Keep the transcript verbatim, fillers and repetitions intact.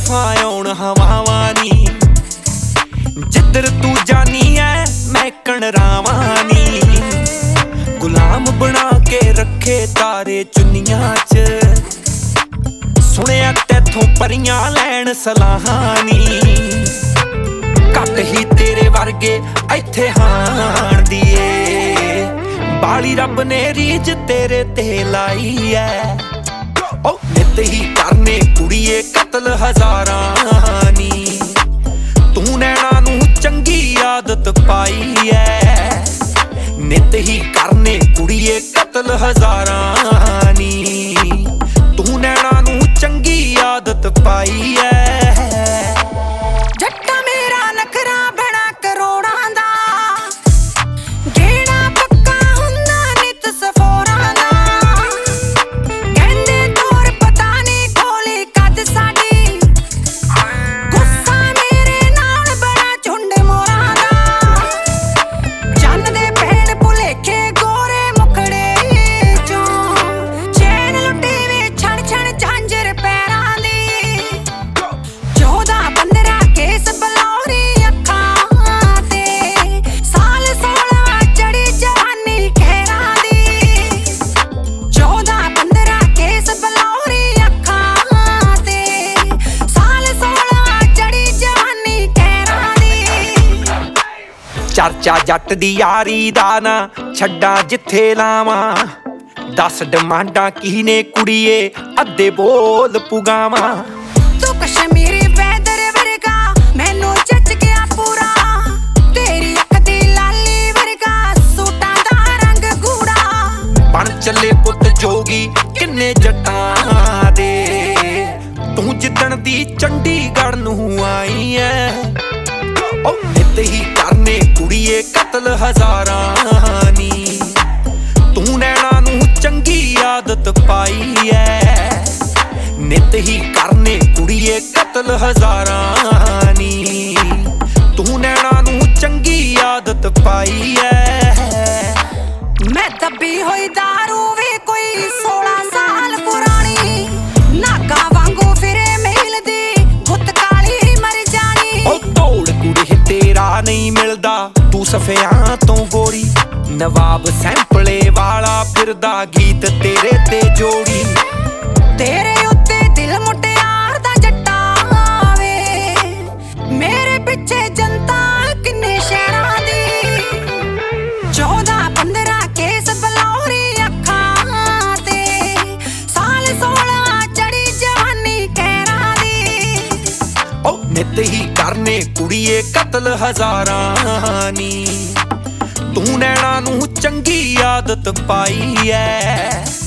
तरफा आउण हवावां नी, जिधर तू जानी है मैं कणरावां नी। गुलाम बना के रखे तारे चुन्नियां च, सुनिया तैथों परियां लैण सलाहां नी। घट ही तेरे वर्गे इत्थे हाण दी ए, बाली रब ने रीझ तेरे ते लाई है। ओ नित ही करने कुड़िए कतल हजारां नी, तू नैना नू चंगी आदत पाई है। नित ही करने कुड़िए कतल हजारां नी, तू नैना नू चंगी आदत पाई है। जट्टा मेरा नखरा बड़ा करोड़ां दा, गेड़ा पक्का हुंदा नित सफोरां दा। कहंदे तोर पता नहीं खोली कद साडी, गुस्सा मेरे नाल बड़ा झुंड मोरां दा। चन्न दे भैण भुलेखे गोरे मुखड़े चों, चैन लुटे वे छण छण झांजर पैरां दी। चौदह पंद्रह केस बलौरी अखां ते, साल सोलह चढ़ी जवानी खैरां दी। चौदह पंद्रह केस बलौरी अखां ते, साल सोलह चढ़ी जवानी खैरां दी। चर्चा जट दी यारी दा ना छड्डां जिथे लावां, दस डिमांडां की ने कुड़िए अद्धे बोल पुगावां। तू कश्मीरी वैदर वर्गा मैनू जच गया पूरा, तेरी अख दी लाली वर्गा सूटां दा रंग गूड़ा। बन चले पुत जोगी किन्ने जट्टां दे, तू जिद्दण दी चंडीगढ़ नू आई है। ओ नित ही करने कुड़िए कतल हजारां नी, तू नैना नू चंगी आदत पाई है। नित ही करने कुड़िए कतल हजारां नी, तू नैना नू चंगी आदत पाई है। मैं दबी होई दारू वे कोई सोलह साल पुरानी, नागा वांगू फिरे मेल दी गुत काली मर जानी। ओ तोड़ कुड़े तेरा नहीं मिलदा तू सफियां तो गोरी, नवाब सैंपले वाला फिरदा गीत तेरे ते जोड़ी। तेरे उत्ते दिल मुटियार दा जट्टा वे, मेरे पिछे जनता किन्ने शहरां दी। चौदह पंद्रह केस बलौरी अखां ते, साल सोलह चढ़ी जवानी खैरां दी। ओ नित ही करने कुड़िए कतल हजारां नी, तू नैना नू चंगी आदत पाई है।